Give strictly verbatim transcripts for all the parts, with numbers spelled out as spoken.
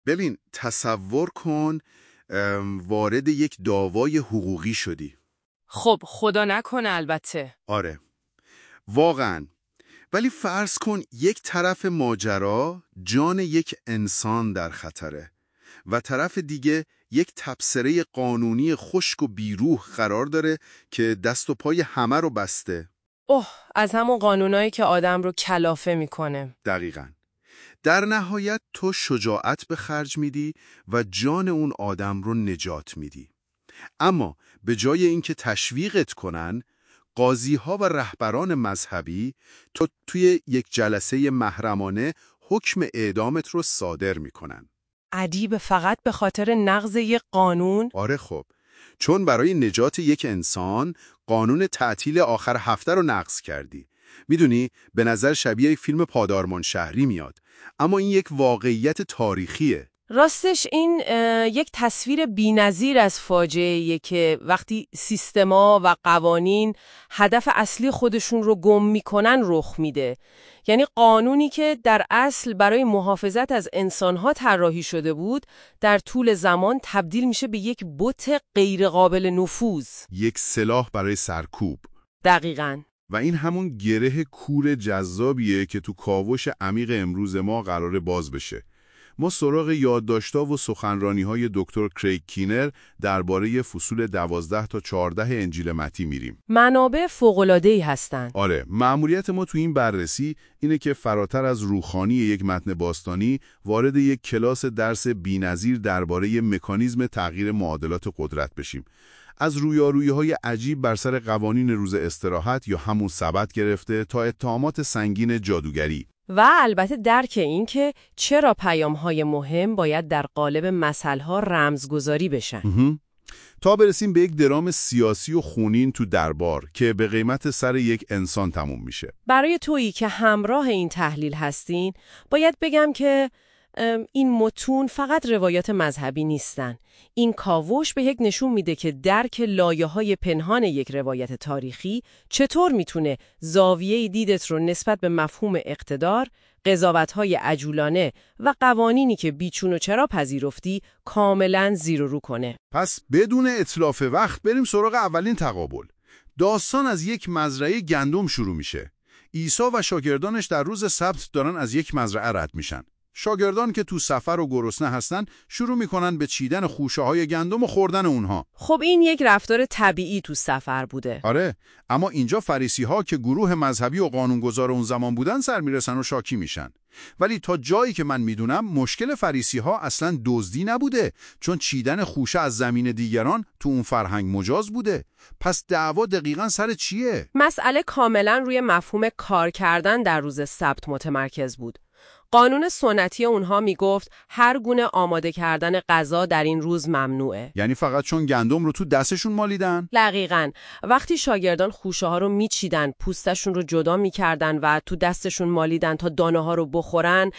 ببین تصور کن وارد یک دعوای حقوقی شدی. خب خدا نکنه البته. آره واقعاً. ولی فرض کن یک طرف ماجرا جان یک انسان در خطره و طرف دیگه یک تبصره قانونی خشک و بیروح قرار داره که دست و پای همه رو بسته. اوه از همون قانونایی که آدم رو کلافه میکنه. دقیقاً. در نهایت تو شجاعت به خرج میدی و جان اون آدم رو نجات میدی. اما به جای اینکه تشویقت کنن، قاضی‌ها و رهبران مذهبی تو توی یک جلسه محرمانه حکم اعدامت رو صادر میکنن. عجیبه، فقط به خاطر نقض یک قانون؟ آره خب، چون برای نجات یک انسان قانون تعطیل آخر هفته رو نقض کردی. میدونی به نظر شبیه یک فیلم پادارمان شهری میاد، اما این یک واقعیت تاریخیه. راستش این یک تصویر بی‌نظیر از فاجعه‌ایه که وقتی سیستما و قوانین هدف اصلی خودشون رو گم میکنن رخ میده. یعنی قانونی که در اصل برای محافظت از انسانها طراحی شده بود، در طول زمان تبدیل میشه به یک بت غیرقابل نفوذ. یک سلاح برای سرکوب. دقیقاً. و این همون گره کور جذابیه که تو کاوش عمیق امروز ما قراره باز بشه. ما سراغ یادداشت‌ها و سخنرانی‌های دکتر کریگ کینر درباره فصول دوازده تا چهارده انجیل متی میریم. منابع فوق‌العاده‌ای هستن. آره، مأموریت ما تو این بررسی اینه که فراتر از روخانی یک متن باستانی وارد یک کلاس درس بی‌نظیر درباره مکانیزم تغییر معادلات قدرت بشیم. از رویارویی‌های عجیب بر سر قوانین روز استراحت یا همون سبت گرفته تا اتهامات سنگین جادوگری. و البته درک این که چرا پیام‌های مهم باید در قالب مثل‌ها رمزگذاری بشن. تا برسیم به یک درام سیاسی و خونین تو دربار که به قیمت سر یک انسان تموم میشه. برای تویی که همراه این تحلیل هستین، باید بگم که این متون فقط روایات مذهبی نیستن. این کاوش به یک نشون میده که درک لایه‌های پنهان یک روایت تاریخی چطور میتونه زاویه دیدت رو نسبت به مفهوم اقتدار، قضاوت‌های عجولانه و قوانینی که بیچون و چرا پذیرفتی کاملاً زیر و رو کنه. پس بدون اتلاف وقت بریم سراغ اولین تقابل. داستان از یک مزرعه گندم شروع میشه. عیسی و شاگردانش در روز سبت دارن از یک مزرعه رد میشن. شاگردان که تو سفر و گرسنه هستن شروع میکنن به چیدن خوشه های گندم و خوردن اونها. خب این یک رفتار طبیعی تو سفر بوده. آره، اما اینجا فریسی ها که گروه مذهبی و قانونگذار اون زمان بودن سر میرسن و شاکی میشن. ولی تا جایی که من میدونم مشکل فریسی ها اصلا دزدی نبوده، چون چیدن خوشه از زمین دیگران تو اون فرهنگ مجاز بوده. پس دعوا دقیقاً سر چیه؟ مسئله کاملا روی مفهوم کار کردن در روز سبت متمرکز بود. قانون سنتی اونها میگفت هر گونه آماده کردن غذا در این روز ممنوعه. یعنی فقط چون گندم رو تو دستشون مالیدن؟ دقیقاً. وقتی شاگردان خوشه ها رو میچیدن، پوستشون رو جدا میکردن و تو دستشون مالیدن تا دانه ها رو بخورن،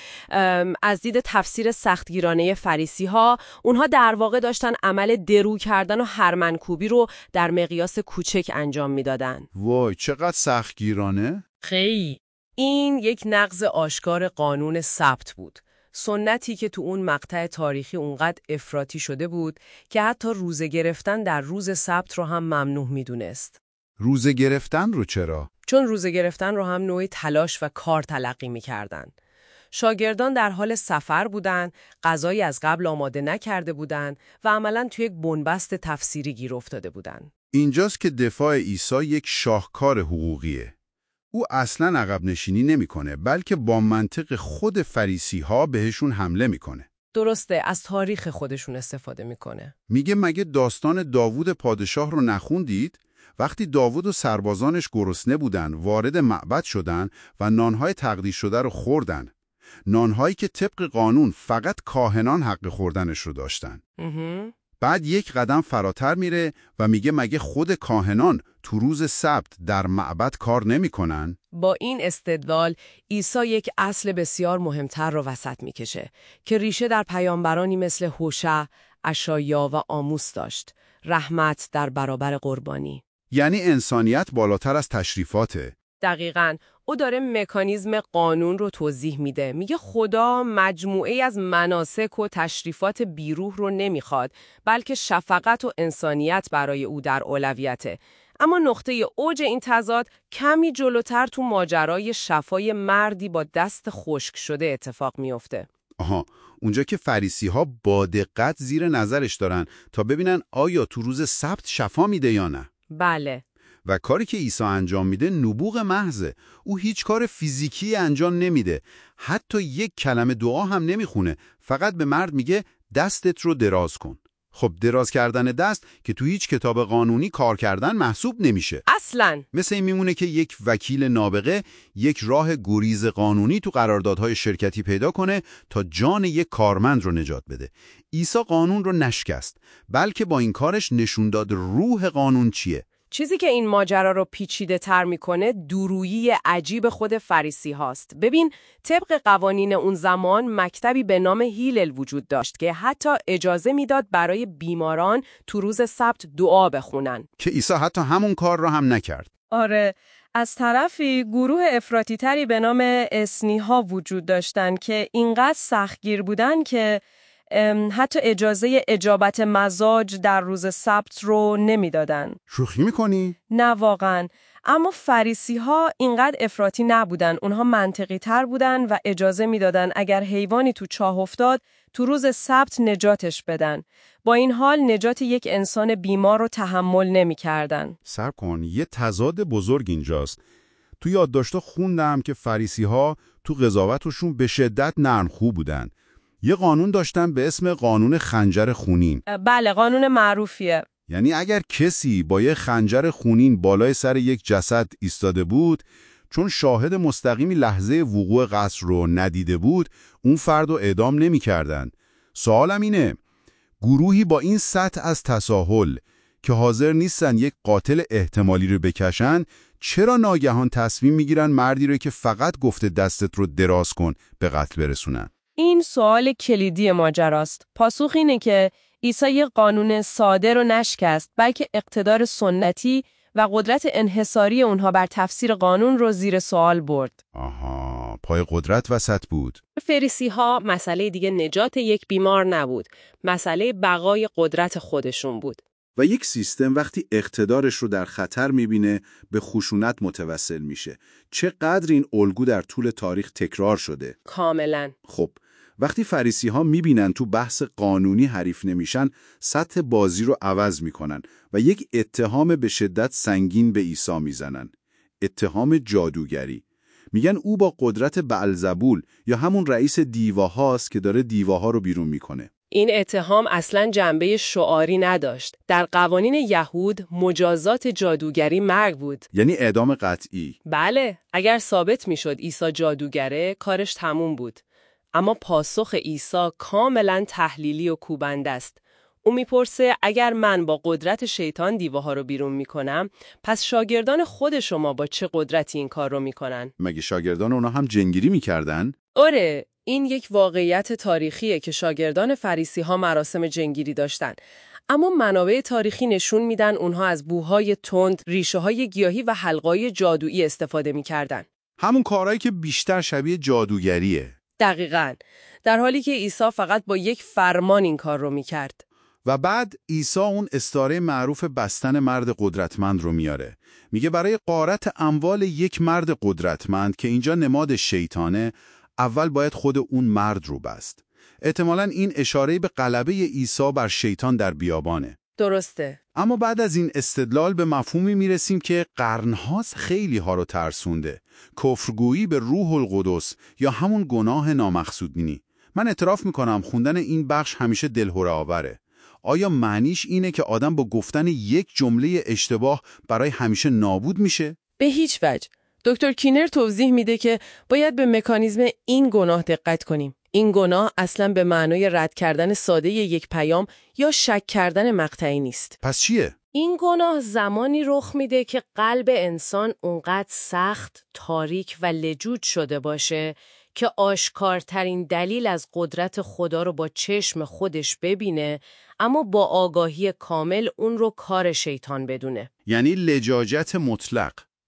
از دید تفسیر سختگیرانه فریسی ها، اونها در واقع داشتن عمل درو کردن و هرمنکوبی رو در مقیاس کوچک انجام میدادن. وای چقدر سختگیرانه؟ خیلی. این یک نقض آشکار قانون سبت بود. سنتی که تو اون مقطع تاریخی اونقدر افراطی شده بود که حتی روزه گرفتن در روز سبت رو هم ممنوع میدونست. روزه گرفتن رو چرا؟ چون روزه گرفتن رو هم نوعی تلاش و کار تلقی میکردن. شاگردان در حال سفر بودن، غذایی از قبل آماده نکرده بودن و عملاً توی یک بنبست تفسیری گیر افتاده بودن. اینجاست که دفاع عیسی یک شاهکار حقوقیه. او اصلاً عقب نشینی نمی‌کنه، بلکه با منطق خود فریسی ها بهشون حمله میکنه. درسته، از تاریخ خودشون استفاده میکنه. میگه مگه داستان داوود پادشاه رو نخوندید؟ وقتی داوود و سربازانش گرسنه بودن، وارد معبد شدن و نانهای تقدیس شده رو خوردن. نانهایی که طبق قانون فقط کاهنان حق خوردنش رو داشتن. بعد یک قدم فراتر میره و میگه مگه خود کاهنان تو روز سبت در معبد کار نمی کنن؟ با این استدلال عیسی یک اصل بسیار مهمتر رو وسط میکشه که ریشه در پیامبرانی مثل هوشع، اشعیا و آموس داشت. رحمت در برابر قربانی. یعنی انسانیت بالاتر از تشریفاته. دقیقاً. او داره مکانیزم قانون رو توضیح میده. میگه خدا مجموعه از مناسک و تشریفات بیروح رو نمیخواد، بلکه شفقت و انسانیت برای او در اولویته. اما نقطه اوج این تضاد کمی جلوتر تو ماجرای شفای مردی با دست خشک شده اتفاق میفته. آها، اونجا که فریسی ها با دقت زیر نظرش دارن تا ببینن آیا تو روز سبت شفا میده یا نه. بله. و کاری که عیسی انجام میده نبوغ محضه. او هیچ کار فیزیکی انجام نمیده. حتی یک کلمه دعا هم نمیخونه. فقط به مرد میگه دستت رو دراز کن. خب دراز کردن دست که تو هیچ کتاب قانونی کار کردن محسوب نمیشه. اصلاً. مثل این میمونه که یک وکیل نابغه یک راه گریز قانونی تو قراردادهای شرکتی پیدا کنه تا جان یک کارمند رو نجات بده. عیسی قانون رو نشکست، بلکه با این کارش نشون داد روح قانون چیه. چیزی که این ماجرا رو پیچیده تر میکنه دورویی عجیب خود فریسی هاست. ببین، طبق قوانین اون زمان مکتبی به نام هیلل وجود داشت که حتی اجازه میداد برای بیماران تو روز سبت دعا بخونن. که عیسی حتی همون کار رو هم نکرد. آره، از طرفی گروه افراطی تری به نام اسنی ها وجود داشتن که اینقدر سختگیر بودن که حتی اجازه اجابت مزاج در روز سبت رو نمیدادن. شوخی میکنی؟ نه واقعا. اما فریسی ها اینقدر افراطی نبودن. اونها منطقی تر بودن و اجازه میدادن اگر حیوانی تو چاه افتاد تو روز سبت نجاتش بدن. با این حال نجات یک انسان بیمار رو تحمل نمیکردن. صبر کن، یه تضاد بزرگ اینجاست. تو یادداشت‌ها خوندم که فریسی ها تو قضاوتشون به شدت نرمخو بودن. یه قانون داشتن به اسم قانون خنجر خونین. بله، قانون معروفیه. یعنی اگر کسی با یه خنجر خونین بالای سر یک جسد ایستاده بود، چون شاهد مستقیمی لحظه وقوع قتل رو ندیده بود، اون فرد رو اعدام نمی‌کردن. سوالم اینه، گروهی با این سطح از تساهل که حاضر نیستن یک قاتل احتمالی رو بکشن، چرا ناگهان تصمیم میگیرن مردی رو که فقط گفته دستت رو دراز کن به قتل برسونن؟ این سوال کلیدی ماجراست. پاسخ اینه که عیسی یک قانون ساده رو نشکست، بلکه اقتدار سنتی و قدرت انحصاری اونها بر تفسیر قانون رو زیر سوال برد. آها، پای قدرت وسط بود. فریسی ها مسئله دیگه نجات یک بیمار نبود. مسئله بقای قدرت خودشون بود. و یک سیستم وقتی اقتدارش رو در خطر میبینه به خشونت متوسل میشه. چقدر این الگو در طول تاریخ تکرار شده. کاملا. خب وقتی فریسی ها میبینن تو بحث قانونی حریف نمیشن، سطح بازی رو عوض میکنن و یک اتهام به شدت سنگین به عیسی میزنن. اتهام جادوگری. میگن او با قدرت بعلزبول یا همون رئیس دیواهاست که داره دیواها رو بیرون میکنه. این اتهام اصلاً جنبه شعاری نداشت. در قوانین یهود مجازات جادوگری مرگ بود. یعنی اعدام قطعی. بله، اگر ثابت میشد عیسی جادوگره، کارش تموم بود. اما پاسخ عیسی کاملاً تحلیلی و کوبنده است. او میپرسه اگر من با قدرت شیطان دیوها رو بیرون میکنم، پس شاگردان خود شما با چه قدرتی این کار رو میکنن؟ مگه شاگردان اونا هم جنگیری میکردن؟ آره، این یک واقعیت تاریخیه که شاگردان فریسی ها مراسم جنگیری داشتن. اما منابع تاریخی نشون میدن اونها از بوهای تند، ریشه های گیاهی و حلقای جادویی استفاده میکردن. همون کارهایی که بیشتر شبیه جادوگریه. دقیقاً. در حالی که عیسی فقط با یک فرمان این کار رو میکرد. و بعد عیسی اون استعاره معروف بستن مرد قدرتمند رو میاره. میگه برای غارت اموال یک مرد قدرتمند که اینجا نماد شیطانه، اول باید خود اون مرد رو بست. احتمالاً این اشاره به غلبه عیسی بر شیطان در بیابانه. درسته. اما بعد از این استدلال به مفهومی میرسیم که قرنهاست خیلی ها رو ترسونده. کفرگویی به روح القدس یا همون گناه نامقصودنی. من اعتراف میکنم خوندن این بخش همیشه دلهره آوره. آیا معنیش اینه که آدم با گفتن یک جمله اشتباه برای همیشه نابود میشه؟ به هیچ وجه. دکتر کینر توضیح میده که باید به مکانیزم این گناه دقت کنیم. این گناه اصلا به معنای رد کردن ساده یک پیام یا شک کردن مقطعی نیست. پس چیه؟ این گناه زمانی رخ میده که قلب انسان اونقدر سخت، تاریک و لجوج شده باشه که آشکارترین دلیل از قدرت خدا رو با چشم خودش ببینه، اما با آگاهی کامل اون رو کار شیطان بدونه. یعنی لجاجت مطلق.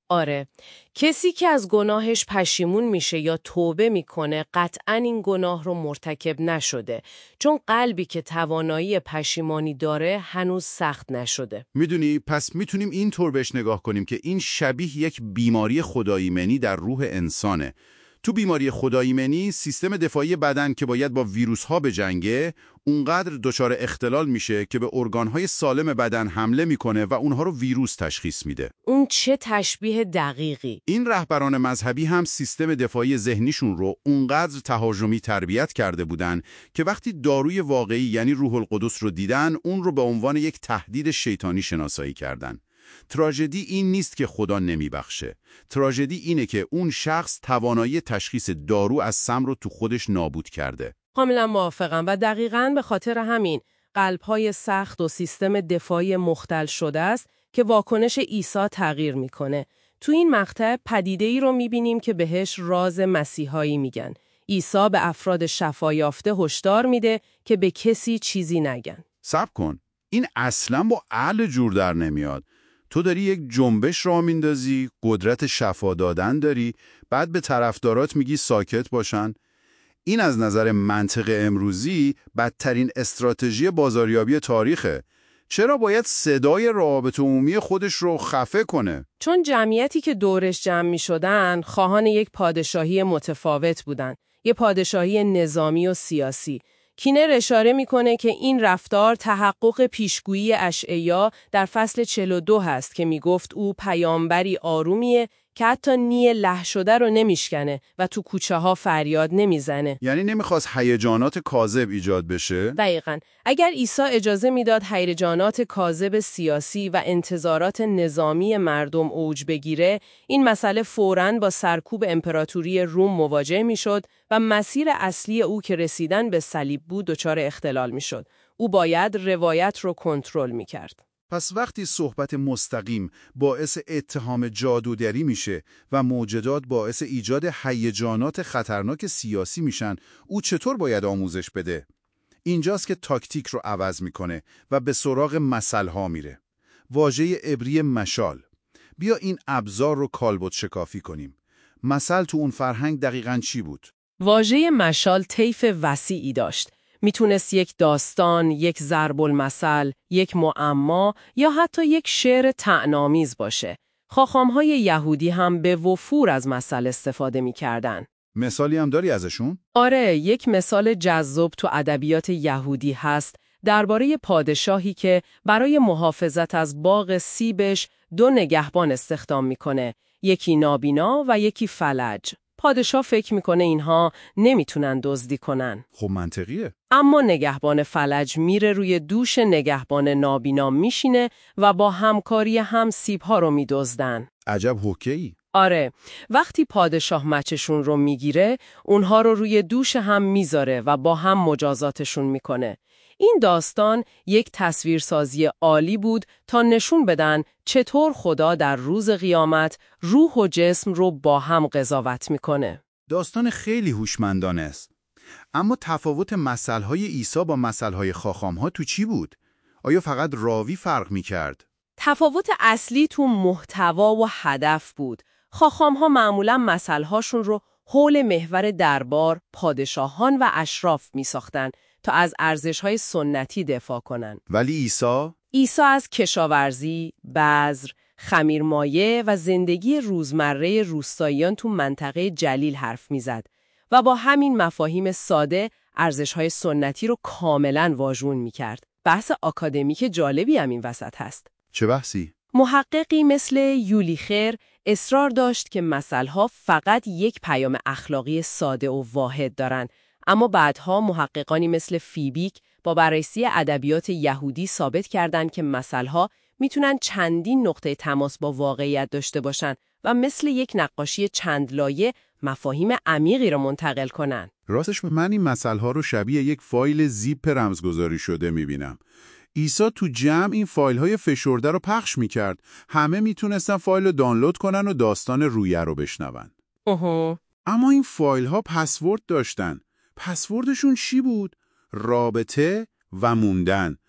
آره، کسی که از گناهش پشیمون میشه یا توبه میکنه قطعاً این گناه رو مرتکب نشده، چون قلبی که توانایی پشیمانی داره هنوز سخت نشده. میدونی، پس میتونیم این طور بهش نگاه کنیم که این شبیه یک بیماری خداییمنی در روح انسانه. تو بیماری خداییمنی سیستم دفاعی بدن که باید با ویروس ها بجنگه اونقدر دچار اختلال میشه که به ارگانهای سالم بدن حمله میکنه و اونها رو ویروس تشخیص میده. اون چه تشبیه دقیقی. این رهبران مذهبی هم سیستم دفاعی ذهنیشون رو اونقدر تهاجمی تربیت کرده بودن که وقتی داروی واقعی یعنی روح القدس رو دیدن اون رو به عنوان یک تهدید شیطانی شناسایی کردن. تراژدی این نیست که خدا نمیبخشه. تراژدی اینه که اون شخص توانایی تشخیص دارو از سم رو تو خودش نابود کرده. کاملا موافقم و دقیقاً به خاطر همین قلب‌های سخت و سیستم دفاعی مختل شده است که واکنش عیسی تغییر میکنه. تو این مقطع پدیده‌ای رو میبینیم که بهش راز مسیحایی میگن. عیسی به افراد شفایافته هشدار میده که به کسی چیزی نگن. صبر کن، این اصلا با عقل جور در نمیاد. تو داری یک جنبش راه میندازی، قدرت شفا دادن داری، بعد به طرفدارات میگی ساکت باشن. این از نظر منطق امروزی بدترین استراتژی بازاریابی تاریخه. چرا باید صدای روابط عمومی خودش رو خفه کنه؟ چون جمعیتی که دورش جمع می شدن خواهان یک پادشاهی متفاوت بودن. یه پادشاهی نظامی و سیاسی. کینر اشاره میکنه که این رفتار تحقق پیشگویی اشعیا در فصل چهل و دو هست که میگفت او پیامبری آرومیه که حتی نی له شده رو نمیشکنه و تو کوچه ها فریاد نمیزنه. یعنی نمیخواست هیجانات کاذب ایجاد بشه؟ دقیقاً. اگر عیسی اجازه میداد هیجانات کاذب سیاسی و انتظارات نظامی مردم اوج بگیره، این مسئله فوراً با سرکوب امپراتوری روم مواجه میشد و مسیر اصلی او که رسیدن به صلیب بود دچار اختلال میشد. او باید روایت رو کنترل میکرد. پس وقتی صحبت مستقیم باعث اتهام جادوگری میشه و موجدات باعث ایجاد هیجانات خطرناک سیاسی میشن، او چطور باید آموزش بده؟ اینجاست که تاکتیک رو عوض میکنه و به سراغ مثلها میره. واژه عبری مشال. بیا این ابزار رو کالبد شکافی کنیم. مثل تو اون فرهنگ دقیقاً چی بود؟ واژه مشال طیف وسیعی داشت. میتونست یک داستان، یک ضرب المثل، یک معما یا حتی یک شعر طعنه‌آمیز باشه. خاخام‌های یهودی هم به وفور از مثل استفاده می‌کردن. مثالی هم داری ازشون؟ آره، یک مثال جذاب تو ادبیات یهودی هست درباره پادشاهی که برای محافظت از باغ سیبش دو نگهبان استخدام میکنه، یکی نابینا و یکی فلج. پادشاه فکر میکنه اینها نمیتونن دزدی کنن. خب منطقیه. اما نگهبان فلج میره روی دوش نگهبان نابینا میشینه و با همکاری هم سیبها رو میدزدن. عجب حکیی. آره، وقتی پادشاه مچشون رو میگیره، اونها رو روی دوش هم میذاره و با هم مجازاتشون میکنه. این داستان یک تصویرسازی عالی بود تا نشون بدن چطور خدا در روز قیامت روح و جسم رو با هم قضاوت میکنه. داستان خیلی هوشمندانه است. اما تفاوت مثلهای عیسی با مثلهای خاخام‌ها تو چی بود؟ آیا فقط راوی فرق میکرد؟ تفاوت اصلی تو محتوا و هدف بود. خاخام‌ها معمولاً مثلهاشون رو حول محور دربار، پادشاهان و اشراف میساختن تا از ارزش‌های سنتی دفاع کنن. ولی عیسی؟ عیسی از کشاورزی، بذر، خمیرمایه و زندگی روزمره روستاییان تو منطقه جلیل حرف میزد و با همین مفاهیم ساده ارزش‌های سنتی رو کاملاً واژون میکرد. بحث آکادمیک جالبی هم این وسط هست. چه بحثی؟ محققی مثل یولیخر اصرار داشت که مثلها فقط یک پیام اخلاقی ساده و واحد دارن، اما بعدها محققانی مثل فیبیک با بررسی ادبیات یهودی ثابت کردند که مثلها میتونن چندین نقطه تماس با واقعیت داشته باشن و مثل یک نقاشی چند لایه مفاهیم عمیقی رو منتقل کنن. راستش من این مثلها رو شبیه یک فایل زیپ رمزگذاری شده میبینم. عیسی تو جمع این فایل‌های فشرده رو پخش می‌کرد. همه میتونستن فایل رو دانلود کنن و داستان رویه رو بشنون. اوه. اما این فایل‌ها پسورد داشتن. پسوردشون چی بود؟ رابطه و موندن.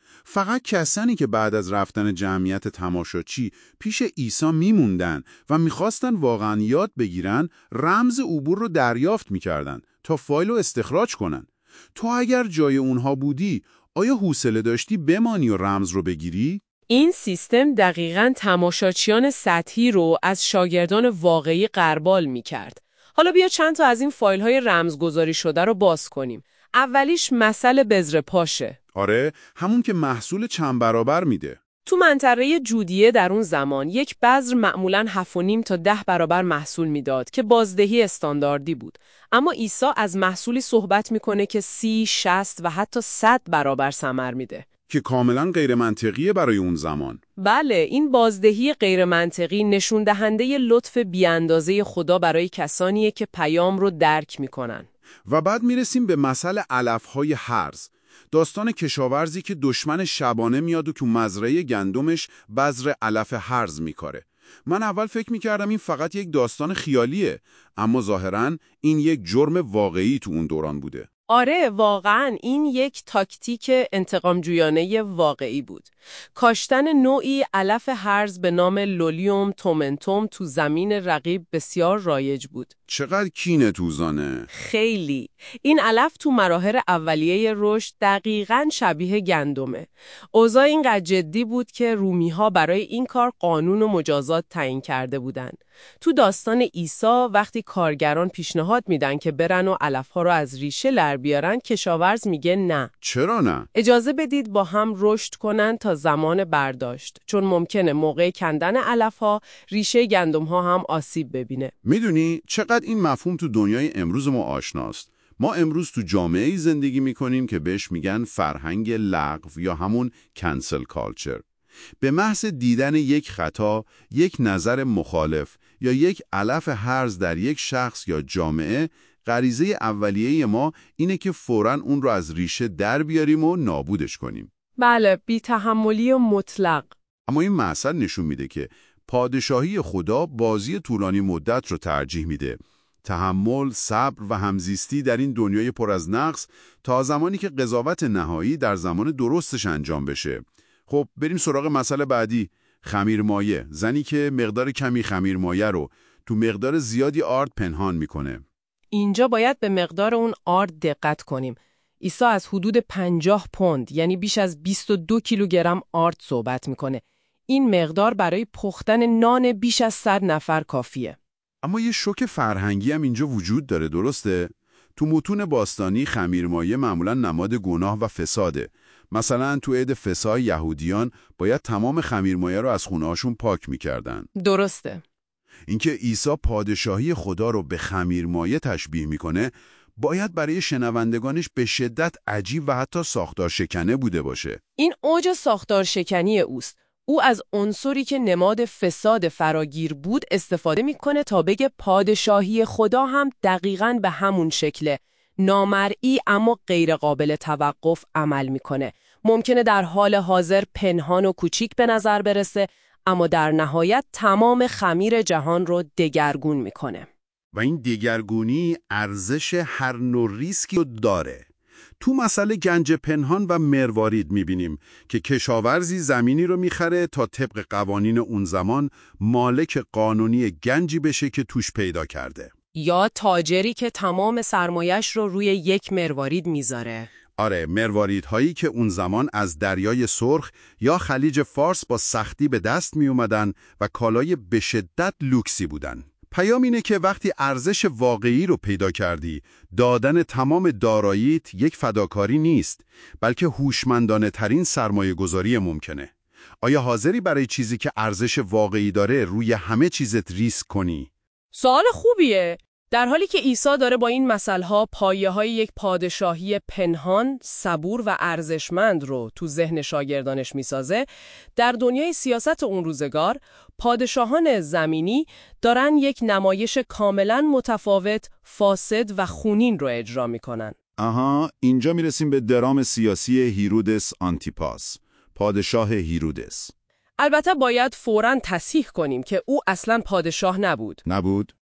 فقط کسانی که بعد از رفتن جمعیت تماشاچی پیش عیسی میموندن و میخواستن واقعا یاد بگیرن رمز عبور رو دریافت میکردن تا فایل رو استخراج کنن. تو اگر جای اونها بودی، آیا حوصله داشتی بمانی و رمز رو بگیری؟ این سیستم دقیقاً تماشاچیان سطحی رو از شاگردان واقعی غربال می‌کرد. حالا بیا چند تا از این فایل‌های رمزگذاری شده رو باز کنیم. اولیش مسئله بذر پاشه. آره، همون که محصول چند برابر میده. تو منطقه جودیه در اون زمان یک بذر معمولاً هفت و نیم تا ده برابر محصول میداد که بازدهی استانداردی بود. اما عیسی از محصولی صحبت میکنه که سی، شصت و حتی صد برابر ثمر میده. که کاملا غیر منطقیه برای اون زمان. بله، این بازدهی غیر منطقی نشون دهنده لطف بیاندازه خدا برای کسانیه که پیام رو درک میکنن. و بعد میرسیم به مسئله علفهای هرز. داستان کشاورزی که دشمن شبانه میاد و تو مزرعه گندمش بذر علف هرز میکاره. من اول فکر میکردم این فقط یک داستان خیالیه، اما ظاهراً این یک جرم واقعی تو اون دوران بوده. آره، واقعاً این یک تاکتیک انتقام جویانه واقعی بود. کاشتن نوعی علف هرز به نام لولیوم تومنتوم تو زمین رقیب بسیار رایج بود. چقدر کینه توزانه. خیلی. این علف تو مراحل اولیه رشد دقیقاً شبیه گندمه. اوضاع اینقدر جدی بود که رومی‌ها برای این کار قانون و مجازات تعیین کرده بودن. تو داستان عیسی وقتی کارگران پیشنهاد میدن که برن و علف‌ها رو از ریشه لر بیارن، کشاورز میگه نه. چرا نه؟ اجازه بدید با هم رشد کنن تا زمان برداشت، چون ممکنه موقع کندن علف‌ها ریشه گندم‌ها هم آسیب ببینه. میدونی چقدر این مفهوم تو دنیای امروز ما آشناست. ما امروز تو جامعه‌ای زندگی میکنیم که بهش میگن فرهنگ لغو یا همون کنسل کالچر. به محض دیدن یک خطا، یک نظر مخالف یا یک علف هرز در یک شخص یا جامعه، غریزه اولیه ما اینه که فوراً اون رو از ریشه در بیاریم و نابودش کنیم. بله، بی تحملی و مطلق. اما این مثل نشون میده که پادشاهی خدا بازی طولانی مدت رو ترجیح میده. تحمل، صبر و همزیستی در این دنیای پر از نقص تا زمانی که قضاوت نهایی در زمان درستش انجام بشه. خب بریم سراغ مسئله بعدی، خمیرمایه. زنی که مقدار کمی خمیرمایه رو تو مقدار زیادی آرد پنهان میکنه. اینجا باید به مقدار اون آرد دقت کنیم. عیسی از حدود پنجاه پوند یعنی بیش از بیست و دو کیلوگرم آرد صحبت میکنه. این مقدار برای پختن نان بیش از صد نفر کافیه. اما یه شوک فرهنگی هم اینجا وجود داره، درسته؟ تو متون باستانی خمیرمایه معمولا نماد گناه و فساده. مثلا تو عید فسح یهودیان باید تمام خمیرمایه رو از خونه‌هاشون پاک می‌کردن. درسته. اینکه عیسی پادشاهی خدا رو به خمیرمایه تشبیه می‌کنه، باید برای شنوندگانش به شدت عجیب و حتی ساختار شکنه بوده باشه. این اوج ساختار شکنی اوست. او از عنصری که نماد فساد فراگیر بود استفاده میکنه تا بگه پادشاهی خدا هم دقیقاً به همون شکله. نامرئی اما غیر قابل توقف عمل میکنه. ممکنه در حال حاضر پنهان و کوچیک به نظر برسه، اما در نهایت تمام خمیر جهان رو دگرگون میکنه. و این دگرگونی ارزش هر نوع ریسکی رو داره. تو مسئله گنج پنهان و مروارید میبینیم که کشاورزی زمینی رو میخره تا طبق قوانین اون زمان مالک قانونی گنجی بشه که توش پیدا کرده. یا تاجری که تمام سرمایش رو روی یک مروارید میذاره. آره، مرواریدهایی که اون زمان از دریای سرخ یا خلیج فارس با سختی به دست می اومدن و کالای به شدت لوکسی بودن. پیام اینه که وقتی ارزش واقعی رو پیدا کردی، دادن تمام داراییت یک فداکاری نیست، بلکه هوشمندانه ترین سرمایه گذاری ممکنه. آیا حاضری برای چیزی که ارزش واقعی داره روی همه چیزت ریسک کنی؟ سوال خوبیه. در حالی که عیسی داره با این مسئله‌ها پایه‌های یک پادشاهی پنهان، صبور و ارزشمند رو تو ذهن شاگردانش میسازه، در دنیای سیاست اون روزگار، پادشاهان زمینی دارن یک نمایش کاملا متفاوت، فاسد و خونین رو اجرا میکنن. آها، اینجا میرسیم به درام سیاسی هیرودس آنتیپاس، پادشاه هیرودس. البته باید فوراً تصحیح کنیم که او اصلاً پادشاه نبود. نبود؟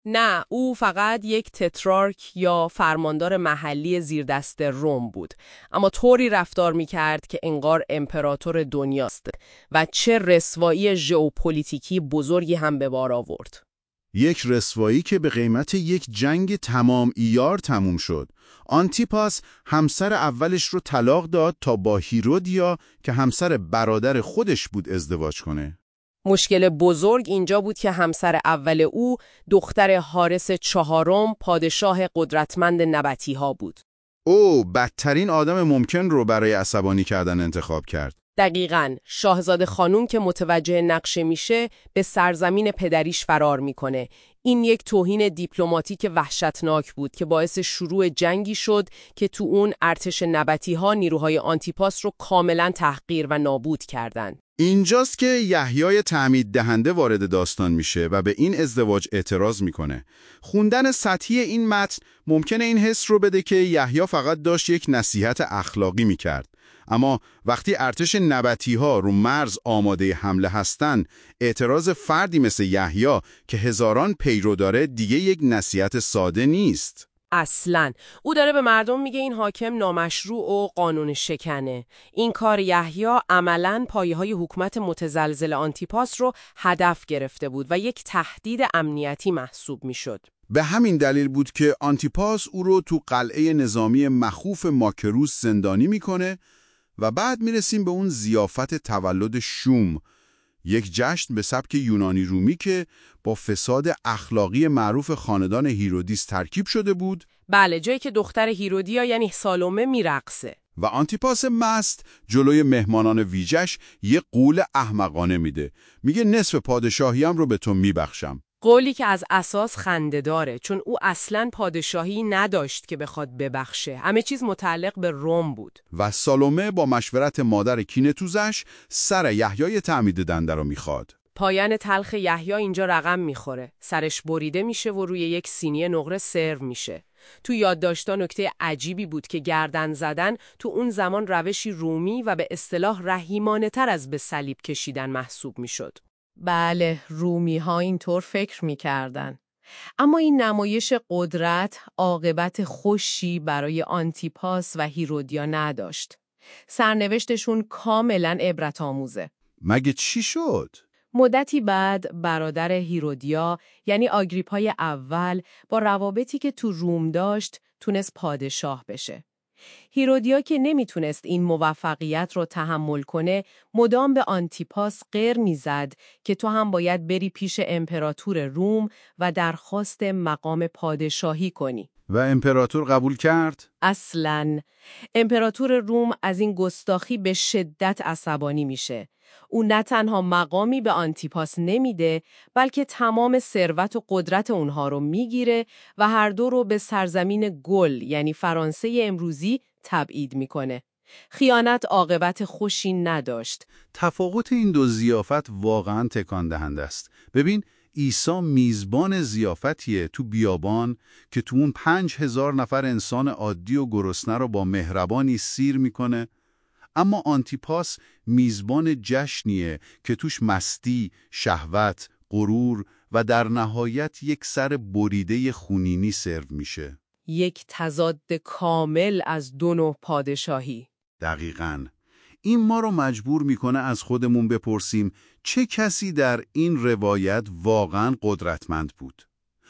نه، او فقط یک تترارک یا فرماندار محلی زیردست روم بود، اما طوری رفتار می‌کرد که انگار امپراتور دنیاست و چه رسوایی ژئوپلیتیکی بزرگی هم به بار آورد. یک رسوایی که به قیمت یک جنگ تمام عیار تموم شد. آنتیپاس همسر اولش رو طلاق داد تا با هیرودیا که همسر برادر خودش بود ازدواج کنه. مشکل بزرگ اینجا بود که همسر اول او دختر حارس چهارم پادشاه قدرتمند نبطی‌ها بود. او بدترین آدم ممکن رو برای عصبانی کردن انتخاب کرد. دقیقاً، شاهزاده خانوم که متوجه نقشه میشه به سرزمین پدریش فرار میکنه. این یک توهین دیپلماتیک وحشتناک بود که باعث شروع جنگی شد که تو اون ارتش نبطی‌ها نیروهای آنتیپاس رو کاملاً تحقیر و نابود کردند. اینجاست که یحیای تعمید دهنده وارد داستان میشه و به این ازدواج اعتراض میکنه. خوندن سطحی این متن ممکنه این حس رو بده که یحیی فقط داشت یک نصیحت اخلاقی میکرد. اما وقتی ارتش نبطی‌ها رو مرز آماده حمله هستن، اعتراض فردی مثل یحیی که هزاران پیرو داره دیگه یک نصیحت ساده نیست. اصلاً او داره به مردم میگه این حاکم نامشروع و قانون شکنه. این کار یحیی عملاً پایه‌های حکومت متزلزل آنتیپاس رو هدف گرفته بود و یک تهدید امنیتی محسوب میشد. به همین دلیل بود که آنتیپاس او رو تو قلعه نظامی مخوف ماکروس زندانی میکنه و بعد میرسیم به اون ضیافت تولد شوم، یک جشن به سبک یونانی رومی که با فساد اخلاقی معروف خاندان هیرودیس ترکیب شده بود. بله، جایی که دختر هیرودیا یعنی سالومه میرقصه. و آنتیپاس مست جلوی مهمانان ویژش یه قول احمقانه میده. میگه نصف پادشاهیم رو به تو میبخشم. قولی که از اساس خنده داره، چون او اصلاً پادشاهی نداشت که بخواد ببخشه. همه چیز متعلق به روم بود. و سالومه با مشورت مادر کینه‌توزش سر یحیای تعمید دهنده رو میخواد. پایان تلخ یحیی اینجا رقم میخوره. سرش بریده میشه و روی یک سینی نقره سرو میشه. تو یادداشت‌ها نکته عجیبی بود که گردن زدن تو اون زمان روشی رومی و به اصطلاح رحیمانه‌تر از به صلیب کشیدن محسوب میشد. بله، رومی ها اینطور فکر می کردن. اما این نمایش قدرت عاقبت خوشی برای آنتیپاس و هیرودیا نداشت. سرنوشتشون کاملا عبرت آموزه. مگه چی شد؟ مدتی بعد برادر هیرودیا یعنی آگریپای اول با روابطی که تو روم داشت تونست پادشاه بشه. هیرودیا که نمیتونست این موفقیت رو تحمل کنه مدام به آنتیپاس غر میزد که تو هم باید بری پیش امپراتور روم و درخواست مقام پادشاهی کنی. و امپراتور قبول کرد؟ اصلاً امپراتور روم از این گستاخی به شدت عصبانی میشه. او نه تنها مقامی به آنتیپاس نمیده بلکه تمام ثروت و قدرت اونها رو میگیره و هر دو رو به سرزمین گل یعنی فرانسه امروزی تبعید میکنه. خیانت عاقبت خوشی نداشت. تفاوت این دو ضیافت واقعاً تکان دهنده است. ببین عیسی میزبان ضیافتیه تو بیابان که تو اون پنج هزار نفر انسان عادی و گرسنه رو با مهربانی سیر میکنه، اما آنتیپاس میزبان جشنیه که توش مستی، شهوت، غرور و در نهایت یک سر بریده خونینی سرو میشه. یک تضاد کامل از دو نوع پادشاهی. دقیقاً. این ما رو مجبور میکنه از خودمون بپرسیم چه کسی در این روایت واقعاً قدرتمند بود؟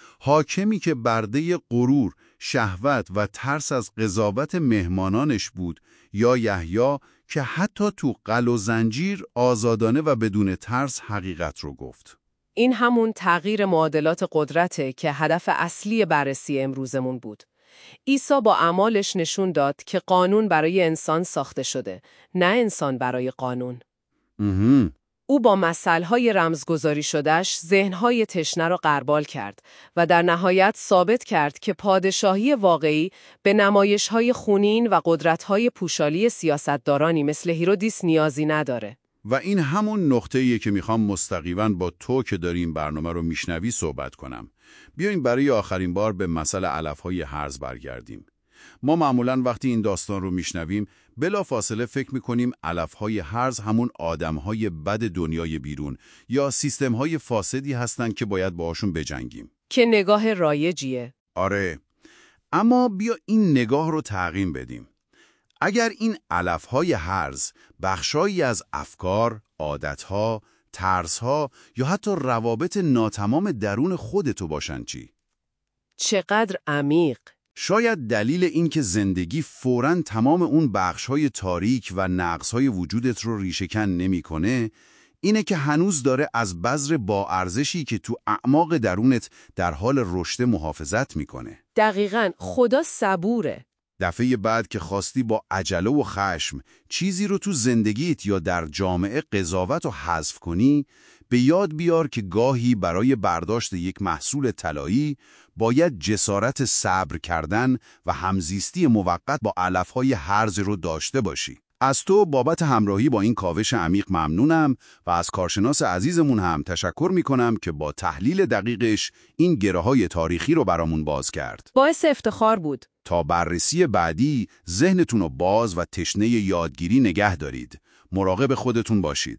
حاکمی که برده غرور، شهوت و ترس از قضاوت مهمانانش بود یا یحیی که حتی تو قل و زنجیر آزادانه و بدون ترس حقیقت رو گفت؟ این همون تغییر معادلات قدرته که هدف اصلی بررسی امروزمون بود. عیسی با اعمالش نشون داد که قانون برای انسان ساخته شده، نه انسان برای قانون. امه. او با مثل‌های رمزگذاری شدهش ذهن‌های تشنه را غربال کرد و در نهایت ثابت کرد که پادشاهی واقعی به نمایش‌های خونین و قدرت‌های پوشالی سیاستدارانی مثل هیرودیس نیازی نداره. و این همون نقطه‌ایه که میخوام مستقیما با تو که داری این برنامه رو میشنوی صحبت کنم. بیاین برای آخرین بار به مسئله علف‌های هرز برگردیم. ما معمولاً وقتی این داستان رو میشنویم بلا فاصله فکر میکنیم علف‌های هرز همون آدم‌های بد دنیای بیرون یا سیستم‌های فاسدی هستن که باید باهاشون بجنگیم. که نگاه رایجیه. آره، اما بیا این نگاه رو تغییر بدیم. اگر این علفهای هرز بخشایی از افکار، عادتها، ترسها یا حتی روابط ناتمام درون خودتو باشن چی؟ چقدر عمیق. شاید دلیل این که زندگی فوراً تمام اون بخش‌های تاریک و نقص‌های وجودت رو ریشه‌کن نمی‌کنه، اینه که هنوز داره از بذر با ارزشی که تو اعماق درونت در حال رشد محافظت می‌کنه. دقیقاً، خدا صبوره. دفعه بعد که خواستی با عجله و خشم چیزی رو تو زندگیت یا در جامعه قضاوت و حذف کنی، به یاد بیار که گاهی برای برداشت یک محصول طلایی باید جسارت صبر کردن و همزیستی موقت با علفهای هرز رو داشته باشی. از تو بابت همراهی با این کاوش عمیق ممنونم و از کارشناس عزیزمون هم تشکر میکنم که با تحلیل دقیقش این گره‌های تاریخی رو برامون باز کرد. باعث افتخار بود. تا بررسی بعدی ذهنتون رو باز و تشنه یادگیری نگه دارید. مراقب خودتون باشید.